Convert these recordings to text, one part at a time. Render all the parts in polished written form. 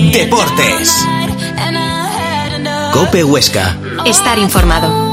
Deportes. COPE Huesca. Estar informado.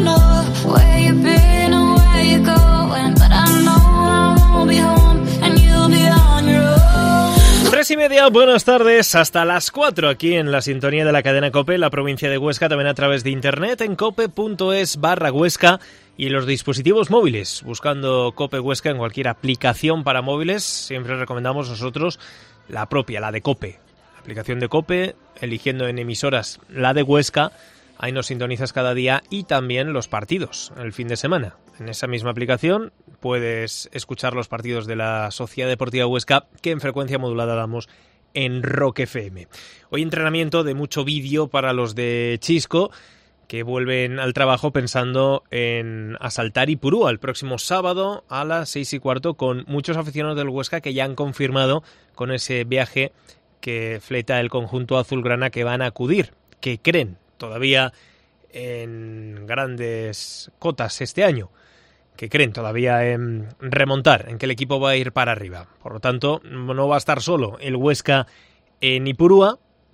3:30, buenas tardes, hasta las 4 aquí en la sintonía de la cadena COPE, la provincia de Huesca, también a través de internet en cope.es/Huesca y los dispositivos móviles, buscando COPE Huesca en cualquier aplicación para móviles. Siempre recomendamos nosotros la propia, la de COPE, la aplicación de COPE, eligiendo en emisoras la de Huesca. Ahí nos sintonizas cada día, y también los partidos el fin de semana. En esa misma aplicación puedes escuchar los partidos de la Sociedad Deportiva Huesca, que en frecuencia modulada damos en Rock FM. Hoy entrenamiento de mucho vídeo para los de Chisco, que vuelven al trabajo pensando en asaltar Ipurúa el próximo sábado a las 6:15, con muchos aficionados del Huesca que ya han confirmado con ese viaje que fleta el conjunto azulgrana que van a acudir, que creen todavía en grandes cotas este año, que creen todavía en remontar, en que el equipo va a ir para arriba. Por lo tanto, no va a estar solo el Huesca en Ipurúa.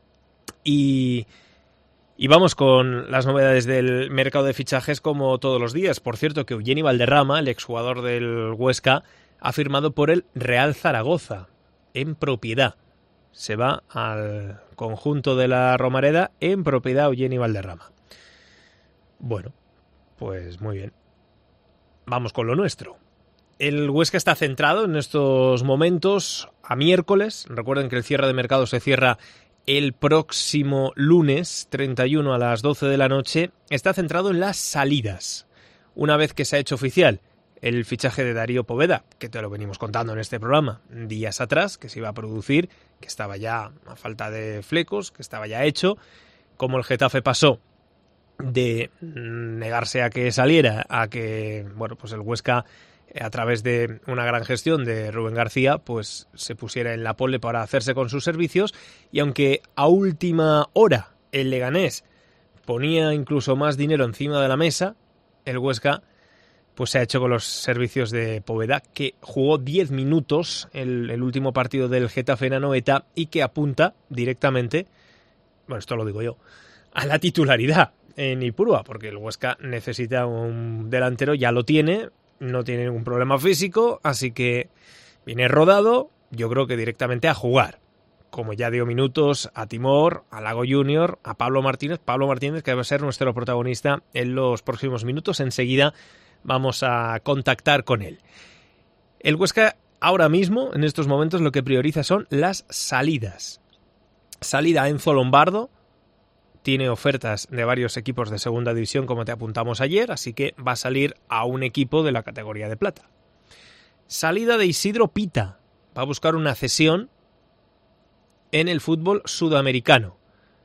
Y vamos con las novedades del mercado de fichajes como todos los días. Por cierto, que Eugeni Valderrama, el exjugador del Huesca, ha firmado por el Real Zaragoza en propiedad. Se va al conjunto de la Romareda en propiedad Eugeni Valderrama. Bueno, pues muy bien. Vamos con lo nuestro. El Huesca está centrado en estos momentos a miércoles. Recuerden que el cierre de mercado se cierra el próximo lunes 31 a las 12 de la noche. Está centrado en las salidas. Una vez que se ha hecho oficial el fichaje de Darío Poveda, que te lo venimos contando en este programa días atrás, que se iba a producir, que estaba ya a falta de flecos, que estaba ya hecho, como el Getafe pasó de negarse a que saliera, a que, bueno, pues el Huesca, a través de una gran gestión de Rubén García, pues se pusiera en la pole para hacerse con sus servicios. Y aunque a última hora el Leganés ponía incluso más dinero encima de la mesa, el Huesca pues se ha hecho con los servicios de Poveda, que jugó 10 minutos el último partido del Getafe en Anoeta y que apunta directamente, bueno, esto lo digo yo, a la titularidad en Ipurúa, porque el Huesca necesita un delantero, ya lo tiene, no tiene ningún problema físico, así que viene rodado, yo creo que directamente a jugar, como ya dio minutos a Timor, a Lago Junior, a Pablo Martínez que va a ser nuestro protagonista en los próximos minutos. Enseguida vamos a contactar con él. El Huesca ahora mismo, en estos momentos, lo que prioriza son las salidas. Salida a Enzo Lombardo. Tiene ofertas de varios equipos de segunda división, como te apuntamos ayer, así que va a salir a un equipo de la categoría de plata. Salida de Isidro Pita. Va a buscar una cesión en el fútbol sudamericano.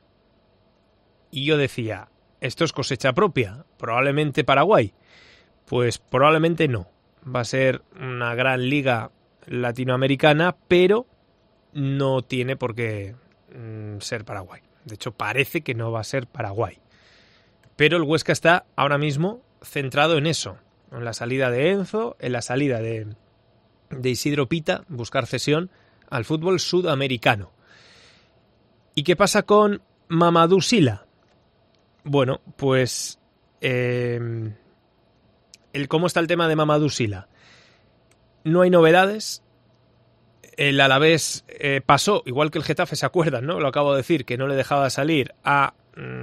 Y yo decía, ¿esto es cosecha propia? Probablemente Paraguay. Pues probablemente no. Va a ser una gran liga latinoamericana, pero no tiene por qué ser Paraguay. De hecho, parece que no va a ser Paraguay. Pero el Huesca está ahora mismo centrado en eso, en la salida de Enzo, en la salida de Isidro Pita, buscar cesión al fútbol sudamericano. ¿Y qué pasa con Mamadou Sylla? Bueno, pues ¿cómo está el tema de Mamadou Sylla? No hay novedades. El Alavés pasó, igual que el Getafe, ¿se acuerdan, no? Lo acabo de decir, que no le dejaba salir a...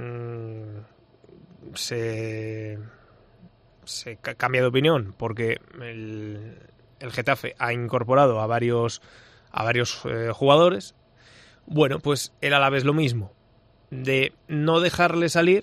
Se cambia de opinión porque el Getafe ha incorporado a varios jugadores. Bueno, pues el Alavés lo mismo, de no dejarle salir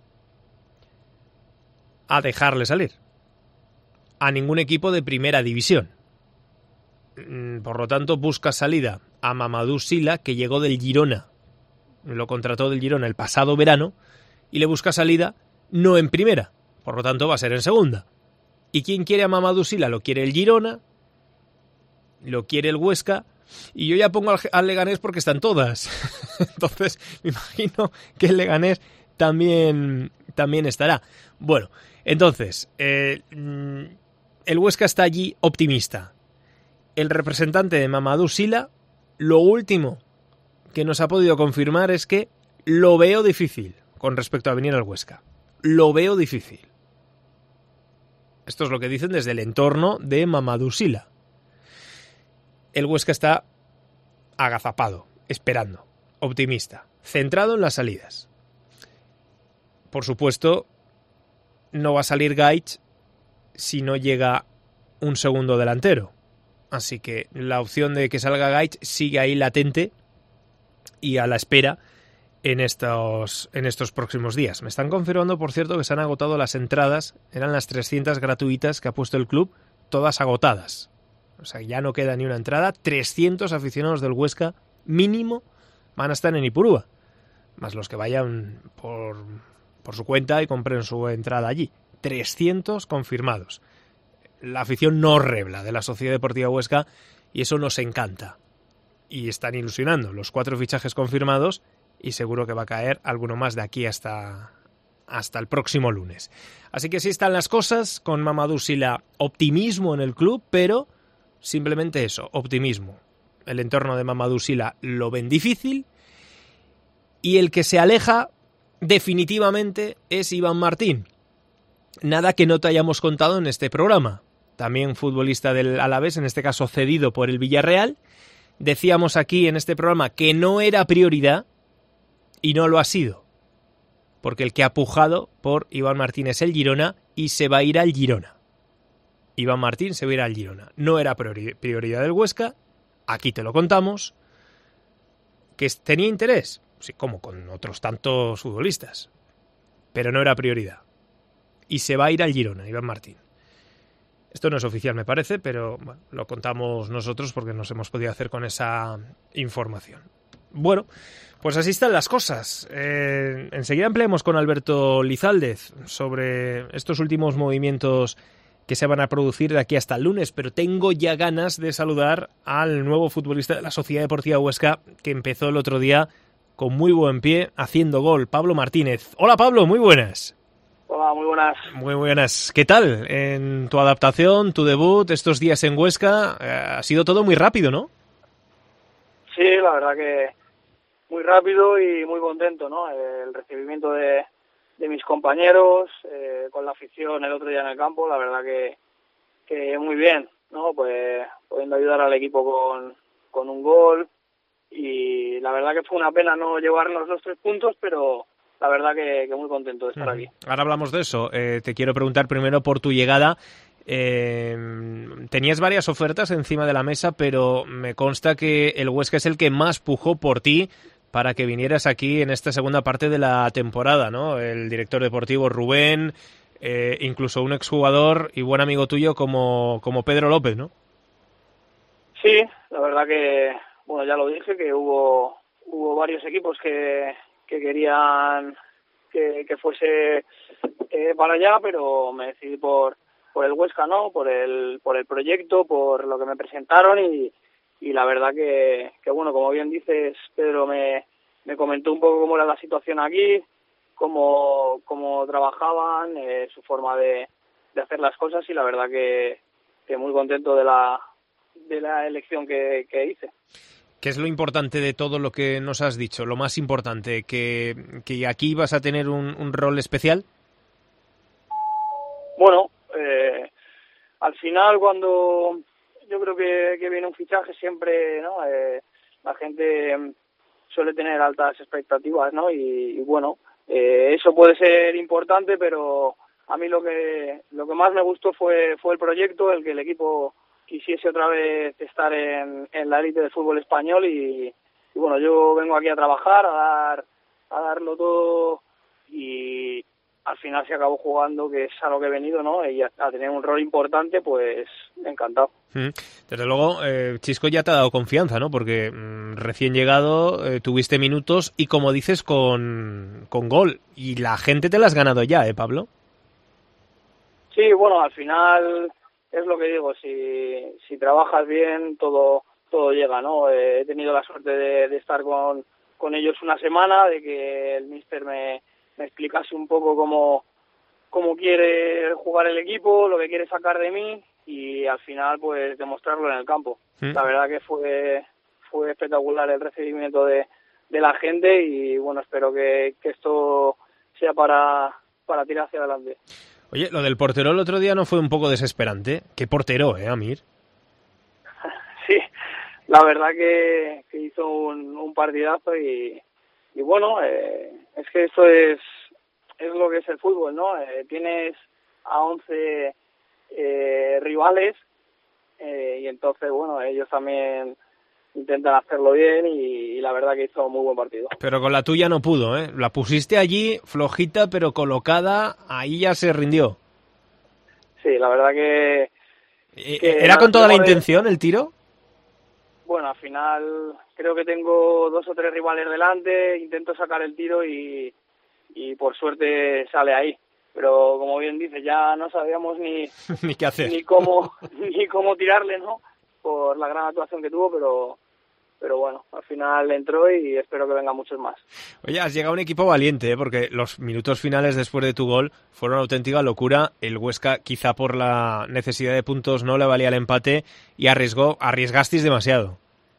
a dejarle salir a ningún equipo de primera división. Por lo tanto, busca salida a Mamadou Sylla, que llegó del Girona. Lo contrató del Girona el pasado verano y le busca salida no en primera. Por lo tanto, va a ser en segunda. ¿Y quién quiere a Mamadou Sylla? Lo quiere el Girona, lo quiere el Huesca, y yo ya pongo al Leganés porque están todas. Entonces, me imagino que el Leganés también estará. Bueno, entonces, el Huesca está allí optimista. El representante de Mamadou Sylla, lo último que nos ha podido confirmar es que lo veo difícil con respecto a venir al Huesca. Lo veo difícil. Esto es lo que dicen desde el entorno de Mamadou Sylla. El Huesca está agazapado, esperando, optimista, centrado en las salidas. Por supuesto, no va a salir Gaich si no llega un segundo delantero. Así que la opción de que salga Gaich sigue ahí latente y a la espera en estos próximos días. Me están confirmando, por cierto, que se han agotado las entradas. Eran las 300 gratuitas que ha puesto el club, todas agotadas. O sea, ya no queda ni una entrada. 300 aficionados del Huesca mínimo van a estar en Ipurúa, más los que vayan por su cuenta y compren su entrada allí. 300 confirmados. La afición no rebla de la Sociedad Deportiva Huesca y eso nos encanta. Y están ilusionando los 4 fichajes confirmados y seguro que va a caer alguno más de aquí hasta el próximo lunes. Así que sí están las cosas, con Mamadou Sylla optimismo en el club, pero simplemente eso, optimismo. El entorno de Mamadou Sylla lo ven difícil y el que se aleja definitivamente es Iván Martín. Nada que no te hayamos contado en este programa. También futbolista del Alavés, en este caso cedido por el Villarreal. Decíamos aquí en este programa que no era prioridad y no lo ha sido. Porque el que ha pujado por Iván Martín es el Girona y se va a ir al Girona. Iván Martín se va a ir al Girona. No era prioridad del Huesca, aquí te lo contamos. ¿Que tenía interés? Sí, como con otros tantos futbolistas. Pero no era prioridad. Y se va a ir al Girona, Iván Martín. Esto no es oficial, me parece, pero bueno, lo contamos nosotros porque nos hemos podido hacer con esa información. Bueno, pues así están las cosas. Enseguida empleamos con Alberto Lizaldez sobre estos últimos movimientos que se van a producir de aquí hasta el lunes, pero tengo ya ganas de saludar al nuevo futbolista de la Sociedad Deportiva Huesca que empezó el otro día con muy buen pie haciendo gol, Pablo Martínez. Hola Pablo, muy buenas. Hola, muy buenas. Muy buenas. ¿Qué tal en tu adaptación, tu debut, estos días en Huesca? Ha sido todo muy rápido, ¿no? Sí, la verdad que muy rápido y muy contento, ¿no? El recibimiento de mis compañeros, con la afición el otro día en el campo, la verdad que muy bien, ¿no? Pues pudiendo ayudar al equipo con un gol y la verdad que fue una pena no llevarnos los 3 puntos, pero la verdad que muy contento de estar aquí. Ahora hablamos de eso. Te quiero preguntar primero por tu llegada. Tenías varias ofertas encima de la mesa, pero me consta que el Huesca es el que más pujó por ti para que vinieras aquí en esta segunda parte de la temporada, ¿no? El director deportivo Rubén, incluso un exjugador y buen amigo tuyo como Pedro López, ¿no? Sí, la verdad que, bueno, ya lo dije, que hubo varios equipos que querían que fuese para allá, pero me decidí por el Huesca, ¿no? Por el proyecto, por lo que me presentaron y la verdad que bueno, como bien dices, Pedro me comentó un poco cómo era la situación aquí, cómo trabajaban, su forma de hacer las cosas y la verdad que muy contento de la elección que hice. ¿Qué es lo importante de todo lo que nos has dicho? Lo más importante, que aquí vas a tener un rol especial. Bueno, al final cuando yo creo que viene un fichaje siempre, ¿no? La gente suele tener altas expectativas, ¿no? Y bueno, eso puede ser importante, pero a mí lo que más me gustó fue el proyecto, el que el equipo quisiese otra vez estar en la élite del fútbol español y bueno, yo vengo aquí a trabajar, a darlo todo y al final se acabó jugando, que es a lo que he venido, ¿no? Y a tener un rol importante, pues encantado. Desde luego, Chisco ya te ha dado confianza, ¿no? Porque recién llegado, tuviste minutos y como dices, con gol. Y la gente te la has ganado ya, ¿eh, Pablo? Sí, bueno, al final es lo que digo, si trabajas bien, todo llega, ¿no? He tenido la suerte de estar con ellos una semana, de que el míster me explicase un poco cómo quiere jugar el equipo, lo que quiere sacar de mí y al final pues demostrarlo en el campo. La verdad que fue espectacular el recibimiento de la gente y bueno, espero que esto sea para tirar hacia adelante. Oye, lo del portero el otro día no fue un poco desesperante. Qué portero, Amir. Sí, la verdad que hizo un partidazo y bueno, es que esto es lo que es el fútbol, ¿no? Tienes a 11 rivales y entonces, bueno, ellos también intentan hacerlo bien y la verdad que hizo un muy buen partido. Pero con la tuya no pudo, ¿eh? La pusiste allí, flojita, pero colocada, ahí ya se rindió. Sí, la verdad que ¿Era con toda la intención el tiro? Bueno, al final creo que tengo 2 o 3 rivales delante, intento sacar el tiro y por suerte sale ahí. Pero como bien dices, ya no sabíamos ni qué hacer, ni cómo tirarle, ¿no? Por la gran actuación que tuvo, pero bueno, al final entró y espero que vengan muchos más. Oye, has llegado a un equipo valiente, porque los minutos finales después de tu gol fueron una auténtica locura. El Huesca, quizá por la necesidad de puntos, no le valía el empate y arriesgasteis demasiado.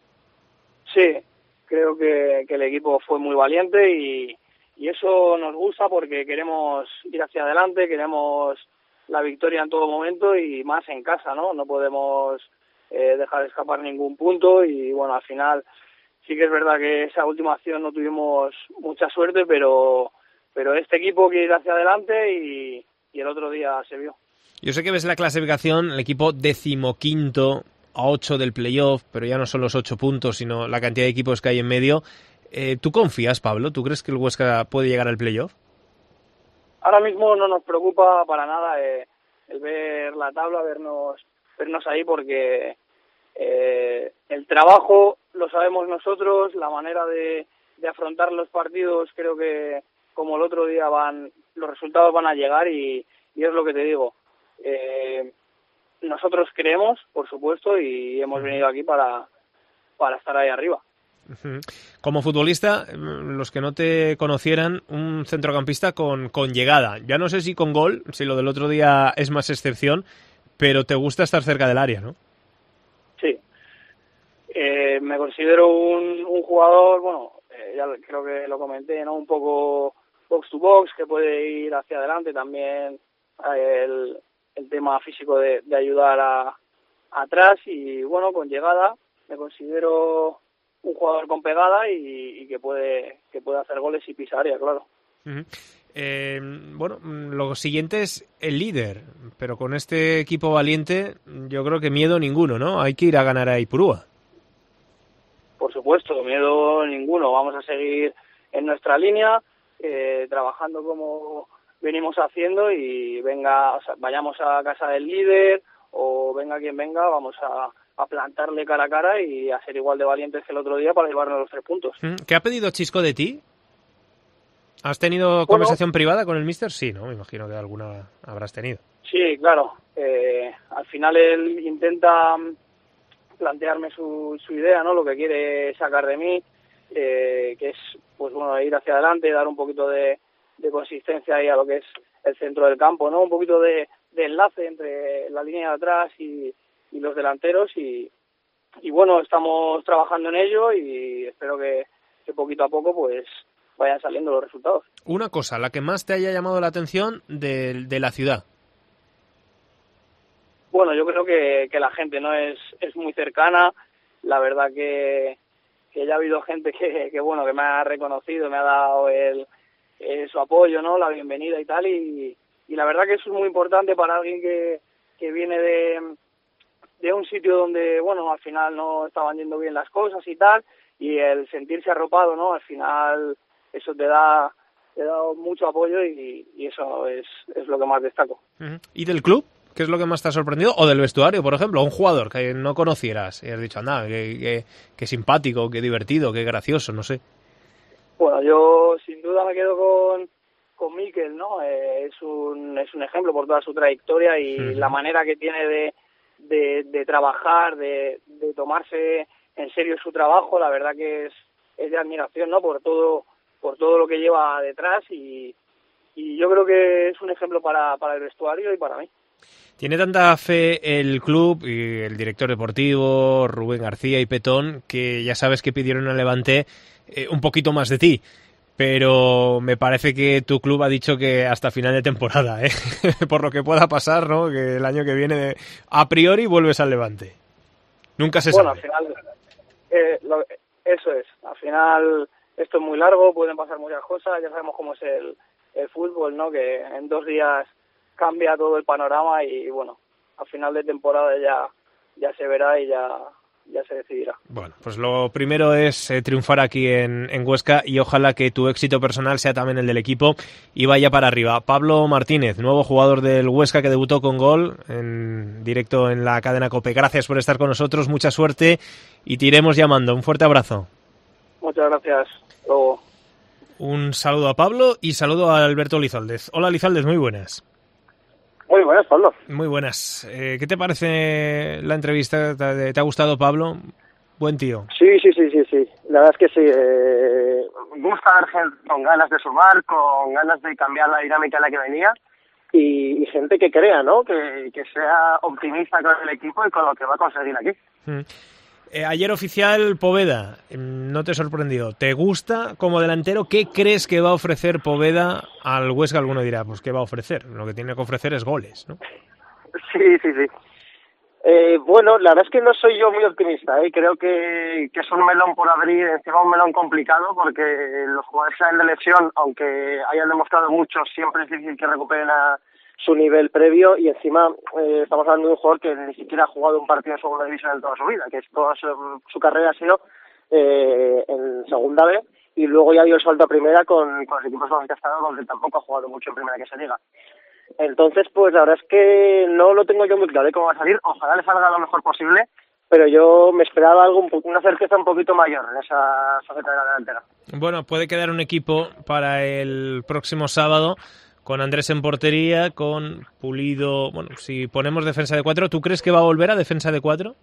Sí, creo que el equipo fue muy valiente y eso nos gusta porque queremos ir hacia adelante, queremos la victoria en todo momento y más en casa, ¿no? No podemos dejar escapar ningún punto y bueno, al final sí que es verdad que esa última acción no tuvimos mucha suerte, pero este equipo quiere ir hacia adelante y el otro día se vio. Yo sé que ves la clasificación, el equipo 15º a 8 del playoff, pero ya no son los 8 puntos, sino la cantidad de equipos que hay en medio. ¿Tú confías, Pablo? ¿Tú crees que el Huesca puede llegar al playoff? Ahora mismo no nos preocupa para nada el ver la tabla, vernos ahí, porque el trabajo lo sabemos nosotros, la manera de afrontar los partidos, creo que como el otro día los resultados van a llegar y es lo que te digo. Nosotros creemos, por supuesto, y hemos venido aquí para estar ahí arriba. Como futbolista, los que no te conocieran, un centrocampista con llegada. Ya no sé si con gol, si lo del otro día es más excepción, pero te gusta estar cerca del área, ¿no? Sí. Me considero un jugador, bueno, ya creo que lo comenté, ¿no? Un poco box to box, que puede ir hacia adelante también. El tema físico de ayudar atrás y, bueno, con llegada me considero un jugador con pegada y que puede hacer goles y pisar área, claro. Bueno, lo siguiente es el líder, pero con este equipo valiente yo creo que miedo ninguno, ¿no? Hay que ir a ganar a Ipurúa. Por supuesto, miedo ninguno. Vamos a seguir en nuestra línea, trabajando como venimos haciendo y vayamos a casa del líder o venga quien venga, vamos a plantarle cara a cara y a ser igual de valientes que el otro día para llevarnos los 3 puntos. ¿Qué ha pedido Chisco de ti? ¿Has tenido conversación privada con el míster? Sí, ¿no? Me imagino que alguna habrás tenido. Sí, claro. Al final él intenta plantearme su idea, ¿no? Lo que quiere sacar de mí, que es, pues bueno, ir hacia adelante, dar un poquito de consistencia ahí a lo que es el centro del campo, ¿no? Un poquito de enlace entre la línea de atrás y los delanteros y bueno, estamos trabajando en ello y espero que poquito a poco pues vayan saliendo los resultados. Una cosa, la que más te haya llamado la atención de la ciudad. Bueno, yo creo que la gente no es muy cercana. La verdad que ya ha habido gente que bueno, que me ha reconocido, me ha dado su apoyo, ¿no? La bienvenida y tal, y la verdad que eso es muy importante para alguien que viene de un sitio donde, bueno, al final no estaban yendo bien las cosas y tal, y el sentirse arropado, ¿no? Al final eso te da mucho apoyo y eso es lo que más destaco. ¿Y del club? ¿Qué es lo que más te ha sorprendido? O del vestuario, por ejemplo, un jugador que no conocieras y has dicho, anda, qué simpático, qué divertido, qué gracioso, no sé. Bueno, yo sin duda me quedo con Mikel, ¿no? Es un ejemplo por toda su trayectoria y la manera que tiene de trabajar, de tomarse en serio su trabajo. La verdad que es de admiración, ¿no? Por todo lo que lleva detrás y yo creo que es un ejemplo para el vestuario y para mí. Tiene tanta fe el club y el director deportivo, Rubén García y Petón, que ya sabes que pidieron al Levante un poquito más de ti. Pero me parece que tu club ha dicho que hasta final de temporada, ¿eh? Por lo que pueda pasar, ¿no? Que el año que viene, a priori, vuelves al Levante. Nunca se sabe. Bueno, al final, eso es. Al final, esto es muy largo, pueden pasar muchas cosas. Ya sabemos cómo es el fútbol, ¿no? Que en 2 días cambia todo el panorama y, bueno, al final de temporada ya se verá y ya se decidirá. Bueno, pues lo primero es triunfar aquí en Huesca y ojalá que tu éxito personal sea también el del equipo y vaya para arriba. Pablo Martínez, nuevo jugador del Huesca que debutó con gol en directo en la cadena COPE. Gracias por estar con nosotros, mucha suerte y te iremos llamando. Un fuerte abrazo. Muchas gracias. Luego. Un saludo a Pablo y saludo a Alberto Lizaldez. Hola Lizaldez, muy buenas. Muy buenas, Pablo. Muy buenas. ¿Qué te parece la entrevista? ¿Te ha gustado, Pablo? Buen tío. Sí. La verdad es que sí. Gusta ver gente con ganas de sumar, con ganas de cambiar la dinámica en la que venía y gente que crea, ¿no? Que sea optimista con el equipo y con lo que va a conseguir aquí. Ayer oficial Poveda, no te sorprendió. ¿Te gusta como delantero? ¿Qué crees que va a ofrecer Poveda al Huesca? Alguno dirá, pues ¿qué va a ofrecer? Lo que tiene que ofrecer es goles, ¿no? Sí. Bueno, la verdad es que no soy yo muy optimista, ¿eh? Creo que es un melón por abrir, encima un melón complicado, porque los jugadores salen de lesión, aunque hayan demostrado mucho, siempre es difícil que recuperen a su nivel previo y encima estamos hablando de un jugador que ni siquiera ha jugado un partido en segunda división en toda su vida, que toda su carrera ha sido en segunda B y luego ya dio el salto a primera con los equipos con los que ha estado, donde tampoco ha jugado mucho en primera que se diga. Entonces, pues la verdad es que no lo tengo yo muy claro de cómo va a salir. Ojalá le salga lo mejor posible, pero yo me esperaba una certeza un poquito mayor en esa faceta de la delantera. Bueno, puede quedar un equipo para el próximo sábado con Andrés en portería, con Pulido. Bueno, si ponemos defensa de 4, ¿tú crees que va a volver a defensa de 4?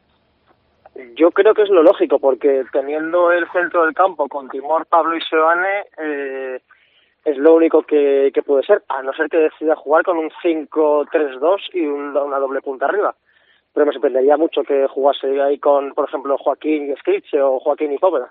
Yo creo que es lo lógico, porque teniendo el centro del campo con Timor, Pablo y Seoane, es lo único que puede ser, a no ser que decida jugar con un 5-3-2 y una doble punta arriba. Pero me sorprendería mucho que jugase ahí con, por ejemplo, Joaquín y Skritche o Joaquín y Poveda.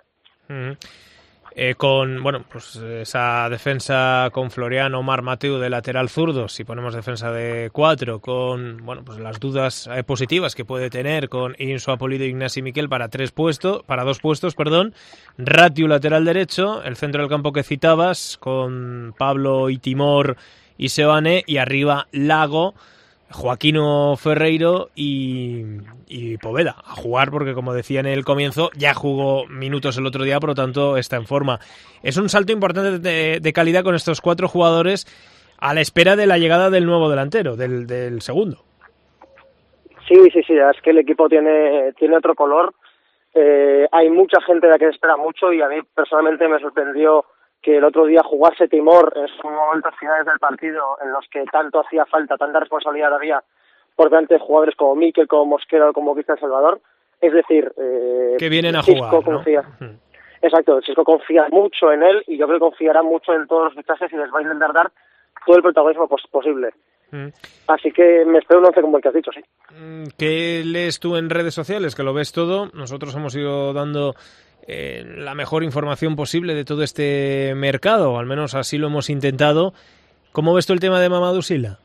Con pues esa defensa con Florian, Omar, Mateu de lateral zurdo, si ponemos defensa de 4, con pues las dudas positivas que puede tener con Insua, Pulido, Ignasi Miquel para 2 puestos, Ratiu lateral derecho, el centro del campo que citabas con Pablo y Timor y Seoane y arriba Lago, Joaquino Ferreiro y Poveda a jugar, porque como decía en el comienzo ya jugó minutos el otro día, por lo tanto está en forma. Es un salto importante de calidad con estos 4 jugadores a la espera de la llegada del nuevo delantero, del segundo. Sí, es que el equipo tiene otro color. Hay mucha gente de la que se espera mucho y a mí personalmente me sorprendió que el otro día jugase Timor en sus momentos finales del partido en los que tanto hacía falta, tanta responsabilidad había por delante de jugadores como Mikel, como Mosquera o como Cristian Salvador. Es decir, que vienen a Xisco jugar, confía. ¿no? Exacto, Xisco confía mucho en él y yo creo que confiará mucho en todos los fichajes y les va a intentar dar todo el protagonismo posible. Así que me espero un 11 como el que has dicho, sí. ¿Qué lees tú en redes sociales? Que lo ves todo. Nosotros hemos ido dando la mejor información posible de todo este mercado, o al menos así lo hemos intentado. ¿Cómo ves tú el tema de Mamadou Sylla?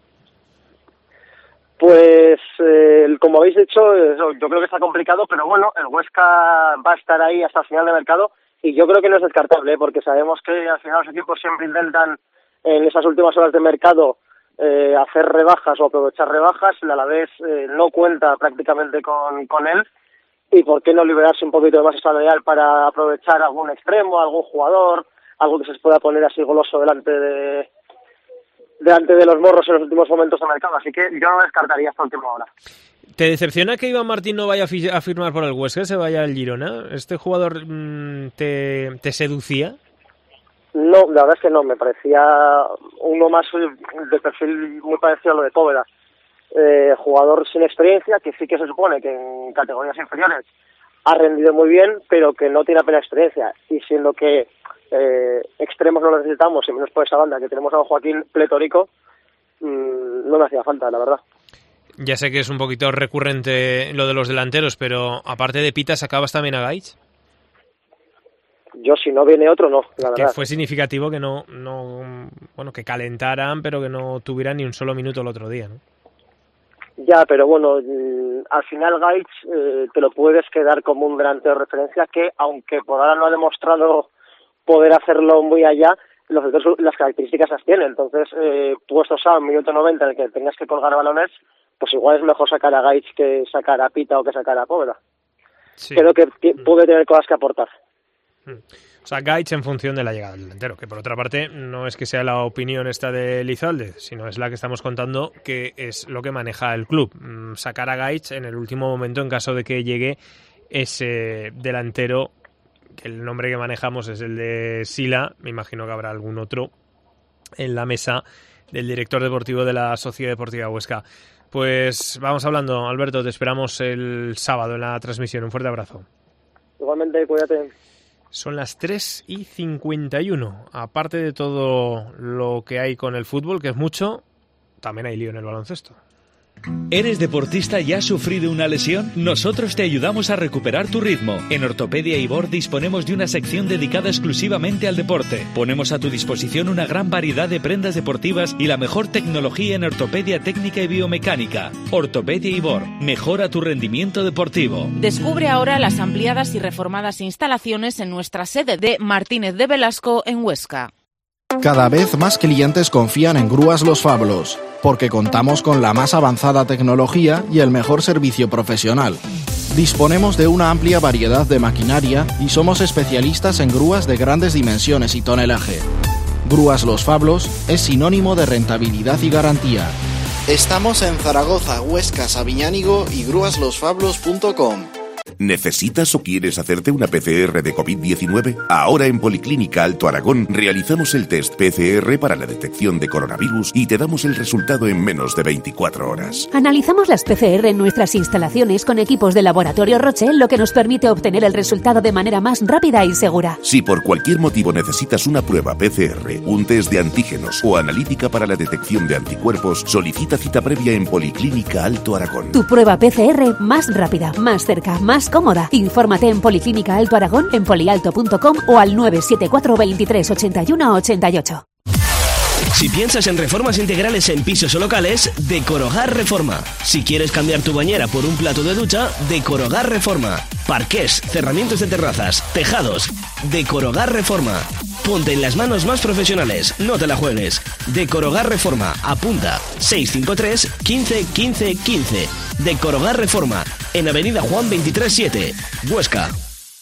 Pues, como habéis dicho, yo creo que está complicado, pero bueno, el Huesca va a estar ahí hasta el final de mercado y yo creo que no es descartable, porque sabemos que al final los equipos siempre intentan en esas últimas horas de mercado hacer rebajas o aprovechar rebajas. El Alavés no cuenta prácticamente con él. ¿Y por qué no liberarse un poquito de masa salarial para aprovechar algún extremo, algún jugador, algo que se les pueda poner así goloso delante de los morros en los últimos momentos de mercado? Así que yo no descartaría hasta última hora. ¿Te decepciona que Iván Martín no vaya a firmar por el Huesca, se vaya al Girona? ¿Este jugador te seducía? No, la verdad es que no, me parecía uno más de perfil muy parecido a lo de Poveda. Jugador sin experiencia, que sí que se supone que en categorías inferiores ha rendido muy bien, pero que no tiene apenas experiencia, y siendo que extremos no lo necesitamos, y menos por esa banda que tenemos a Joaquín pletórico, no me hacía falta, la verdad. Ya sé que es un poquito recurrente lo de los delanteros, pero aparte de Pita, ¿sacabas también a Gaich? yo si no viene otro, no, la verdad. Que fue significativo que no, bueno, que calentaran, pero que no tuvieran ni un solo minuto el otro día, ¿no? Ya, pero bueno, al final Gaich te lo puedes quedar como un delantero de referencia que, aunque por ahora no ha demostrado poder hacerlo muy allá, las características las tiene. Entonces, puestos a un minuto 90 en el que tengas que colgar balones, pues igual es mejor sacar a Gaich que sacar a Pita o que sacar a Póveda. Sí. Creo que puede tener cosas que aportar. O sea, Gaich en función de la llegada del delantero, que por otra parte no es que sea la opinión esta de Lizalde, sino es la que estamos contando, que es lo que maneja el club. Sacar a Gaich en el último momento en caso de que llegue ese delantero, que el nombre que manejamos es el de Sila, me imagino que habrá algún otro en la mesa del director deportivo de la Sociedad Deportiva Huesca. Pues vamos hablando, Alberto, te esperamos el sábado en la transmisión. Un fuerte abrazo. Igualmente, cuídate. Son las 3:51. Aparte de todo lo que hay con el fútbol, que es mucho, también hay lío en el baloncesto. ¿Eres deportista y has sufrido una lesión? Nosotros te ayudamos a recuperar tu ritmo. En Ortopedia Ibor disponemos de una sección dedicada exclusivamente al deporte. Ponemos a tu disposición una gran variedad de prendas deportivas y la mejor tecnología en ortopedia técnica y biomecánica. Ortopedia Ibor, mejora tu rendimiento deportivo. Descubre ahora las ampliadas y reformadas instalaciones en nuestra sede de Martínez de Velasco en Huesca. Cada vez más clientes confían en Grúas Los Fablos, porque contamos con la más avanzada tecnología y el mejor servicio profesional. Disponemos de una amplia variedad de maquinaria y somos especialistas en grúas de grandes dimensiones y tonelaje. Grúas Los Fablos es sinónimo de rentabilidad y garantía. Estamos en Zaragoza, Huesca, Sabiñánigo y grúaslosfablos.com. ¿Necesitas o quieres hacerte una PCR de COVID-19? Ahora en Policlínica Alto Aragón realizamos el test PCR para la detección de coronavirus y te damos el resultado en menos de 24 horas. Analizamos las PCR en nuestras instalaciones con equipos de Laboratorio Roche, lo que nos permite obtener el resultado de manera más rápida y segura. Si por cualquier motivo necesitas una prueba PCR, un test de antígenos o analítica para la detección de anticuerpos, solicita cita previa en Policlínica Alto Aragón. Tu prueba PCR más rápida, más cerca, más cómoda. Infórmate en Policlínica Alto Aragón, en polialto.com o al 974 23 81 88. Si piensas en reformas integrales en pisos o locales, Decorogar Reforma. Si quieres cambiar tu bañera por un plato de ducha, Decorogar Reforma. Parqués, cerramientos de terrazas, tejados, Decorogar Reforma. Ponte en las manos más profesionales, no te la juegues. Decorogar Reforma, apunta 653 15 15 15. Decorogar Reforma, en Avenida Juan 23-7, Huesca.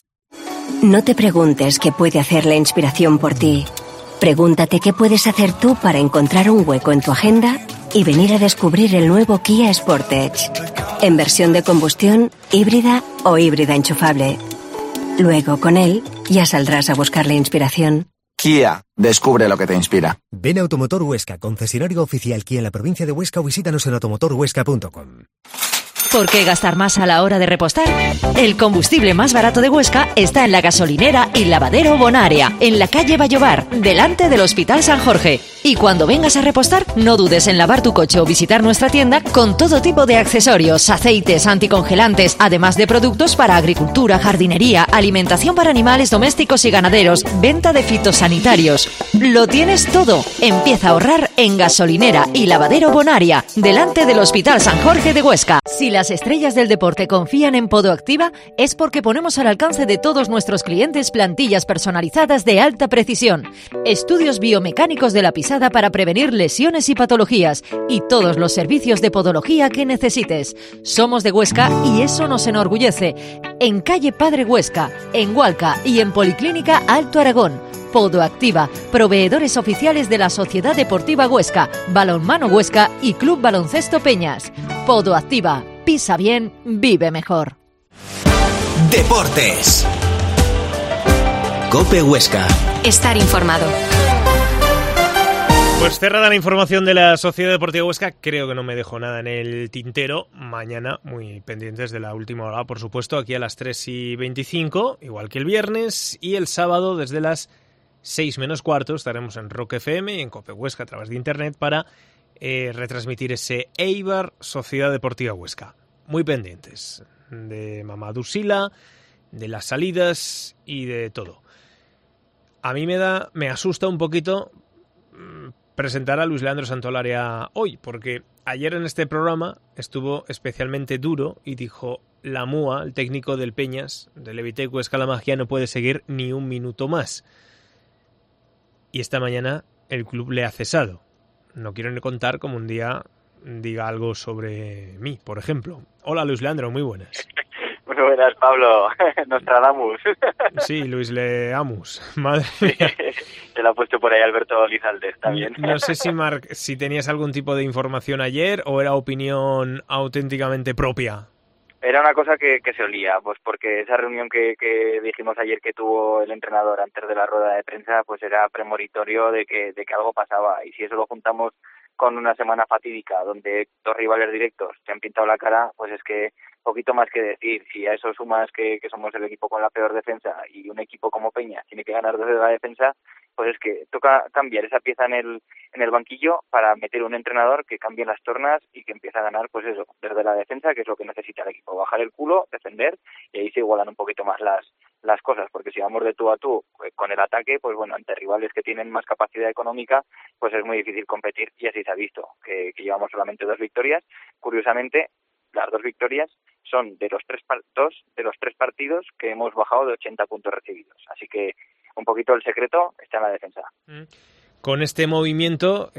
No te preguntes qué puede hacer la inspiración por ti. Pregúntate qué puedes hacer tú para encontrar un hueco en tu agenda y venir a descubrir el nuevo Kia Sportage. En versión de combustión, híbrida o híbrida enchufable. Luego, con él, ya saldrás a buscar la inspiración. Kia, descubre lo que te inspira. Ven a Automotor Huesca, concesionario oficial Kia en la provincia de Huesca, o visítanos en automotorhuesca.com. ¿Por qué gastar más a la hora de repostar? El combustible más barato de Huesca está en la gasolinera y lavadero Bonaria, en la calle Vallobar, delante del Hospital San Jorge. Y cuando vengas a repostar, no dudes en lavar tu coche o visitar nuestra tienda con todo tipo de accesorios, aceites, anticongelantes, además de productos para agricultura, jardinería, alimentación para animales domésticos y ganaderos, venta de fitosanitarios. Lo tienes todo. Empieza a ahorrar en gasolinera y lavadero Bonaria, delante del Hospital San Jorge de Huesca. Si las estrellas del deporte confían en Podoactiva, es porque ponemos al alcance de todos nuestros clientes plantillas personalizadas de alta precisión, estudios biomecánicos de la pisada para prevenir lesiones y patologías, y todos los servicios de podología que necesites. Somos de Huesca y eso nos enorgullece. En calle Padre Huesca, en Hualca y en Policlínica Alto Aragón. Podoactiva, proveedores oficiales de la Sociedad Deportiva Huesca, Balonmano Huesca y Club Baloncesto Peñas. Podoactiva, pisa bien, vive mejor. Deportes. COPE Huesca. Estar informado. Pues cerrada la información de la Sociedad Deportiva Huesca, creo que no me dejo nada en el tintero. Mañana, muy pendientes de la última hora, por supuesto, aquí a las 3:25, igual que el viernes, y el sábado desde las 6 menos cuarto estaremos en Rock FM y en COPE Huesca a través de internet para retransmitir ese Eibar Sociedad Deportiva Huesca. Muy pendientes de Mamadou Sila, de las salidas y de todo. A mí me asusta un poquito presentar a Luis Leandro Santolaria hoy, porque ayer en este programa estuvo especialmente duro y dijo: la MUA, el técnico del Peñas, del Levitec Huesca La Magia, no puede seguir ni un minuto más. Y esta mañana el club le ha cesado. No quiero ni contar como un día diga algo sobre mí, por ejemplo. Hola, Luis Leandro, muy buenas. Muy buenas, Pablo. Nostradamus. Sí, Luis Leamus. Madre mía. Se lo ha puesto por ahí Alberto Lizalde, está bien. No sé si tenías algún tipo de información ayer o era opinión auténticamente propia. Era una cosa que se olía, pues porque esa reunión que dijimos ayer que tuvo el entrenador antes de la rueda de prensa, pues era premonitorio de que algo pasaba. Y si eso lo juntamos con una semana fatídica donde 2 rivales directos se han pintado la cara, pues es que poquito más que decir. Si a eso sumas que somos el equipo con la peor defensa y un equipo como Peña tiene que ganar desde la defensa, pues es que toca cambiar esa pieza en el banquillo para meter un entrenador que cambie las tornas y que empiece a ganar, pues eso, desde la defensa, que es lo que necesita el equipo, bajar el culo, defender, y ahí se igualan un poquito más las cosas, porque si vamos de tú a tú con el ataque, pues bueno, ante rivales que tienen más capacidad económica, pues es muy difícil competir, y así se ha visto, que llevamos solamente 2 victorias. Curiosamente, las 2 victorias son de los 3 partidos que hemos bajado de 80 puntos recibidos, así que un poquito el secreto está en la defensa. Con este movimiento,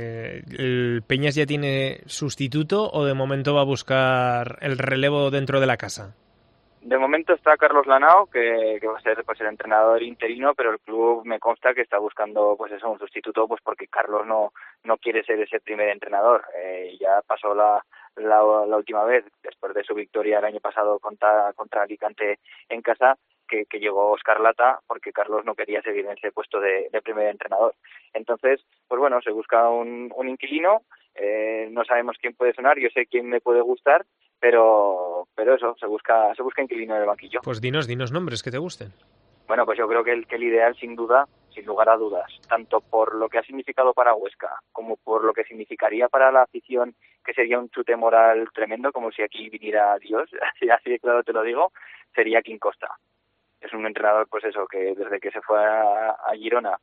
¿el Peñas ya tiene sustituto o de momento va a buscar el relevo dentro de la casa? De momento está Carlos Lanao, que va a ser pues el entrenador interino, pero el club me consta que está buscando pues eso, un sustituto, pues porque Carlos no quiere ser ese primer entrenador. Ya pasó la última vez, después de su victoria el año pasado contra Alicante en casa, que llegó Óscar Lata porque Carlos no quería seguir en ese puesto de primer entrenador. Entonces, pues bueno, se busca un inquilino, no sabemos quién puede sonar, yo sé quién me puede gustar, pero eso, se busca inquilino en el banquillo. Pues dinos nombres que te gusten. Bueno, pues yo creo que el ideal, sin lugar a dudas, tanto por lo que ha significado para Huesca como por lo que significaría para la afición, que sería un chute moral tremendo, como si aquí viniera Dios, así de claro te lo digo, sería Quim Costa. Es un entrenador, pues eso, que desde que se fue a Girona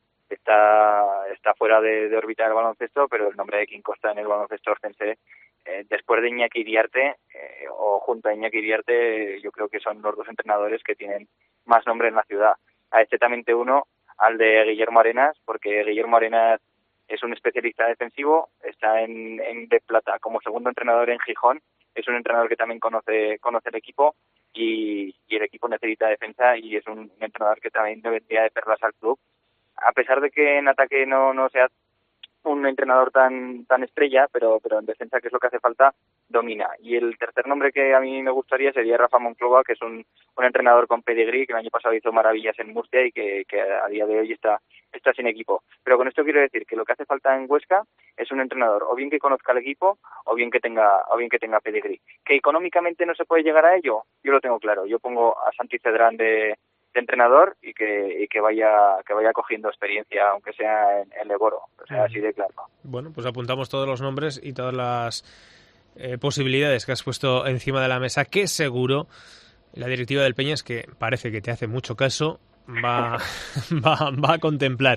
está fuera de órbita del baloncesto, pero el nombre de Quim Costa en el baloncesto orcense, después de Iñaki Iriarte, o junto a Iñaki Iriarte, yo creo que son los 2 entrenadores que tienen más nombre en la ciudad. A este también te uno al de Guillermo Arenas, porque Guillermo Arenas es un especialista defensivo, está en De Plata como segundo entrenador en Gijón, es un entrenador que también conoce el equipo, y el equipo necesita defensa, y es un entrenador que también vendría de perlas al club. A pesar de que en ataque no sea un entrenador tan estrella, pero en defensa, que es lo que hace falta, domina. Y el tercer nombre que a mí me gustaría sería Rafa Monclova, que es un entrenador con pedigrí, que el año pasado hizo maravillas en Murcia y que a día de hoy está sin equipo. Pero con esto quiero decir que lo que hace falta en Huesca es un entrenador, o bien que conozca el equipo, o bien que tenga pedigrí. Que económicamente no se puede llegar a ello, yo lo tengo claro. Yo pongo a Santi Cedrán de entrenador y que vaya cogiendo experiencia, aunque sea en Leboro, o sea, así de claro. Bueno, pues apuntamos todos los nombres y todas las posibilidades que has puesto encima de la mesa, que seguro la directiva del Peñas, que parece que te hace mucho caso, va a contemplar.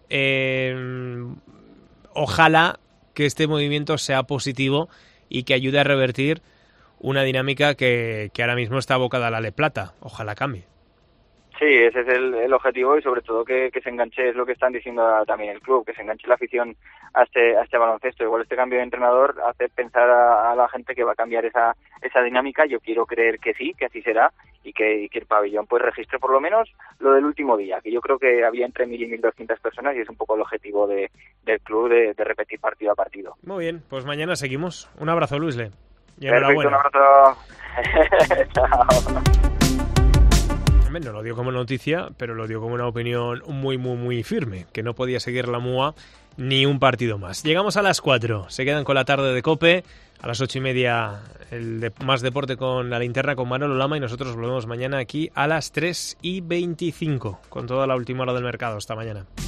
Ojalá que este movimiento sea positivo y que ayude a revertir una dinámica que ahora mismo está abocada a la Le Plata. Ojalá cambie. Sí, ese es el objetivo, y sobre todo que se enganche, es lo que están diciendo también el club, que se enganche la afición a este baloncesto. Igual este cambio de entrenador hace pensar a la gente que va a cambiar esa dinámica. Yo quiero creer que sí, que así será, y que el pabellón pues registre por lo menos lo del último día, que yo creo que había entre 1.000 y 1.200 personas, y es un poco el objetivo del club de repetir partido a partido. Muy bien, pues mañana seguimos. Un abrazo, Luisle. Y perfecto, un abrazo. Chao. No lo dio como noticia, pero lo dio como una opinión muy, muy, muy firme, que no podía seguir la MUA ni un partido más. Llegamos a las 4, se quedan con la tarde de COPE, a las 8:30 más deporte con la linterna con Manolo Lama, y nosotros volvemos mañana aquí a las 3:25 con toda la última hora del mercado. Hasta mañana.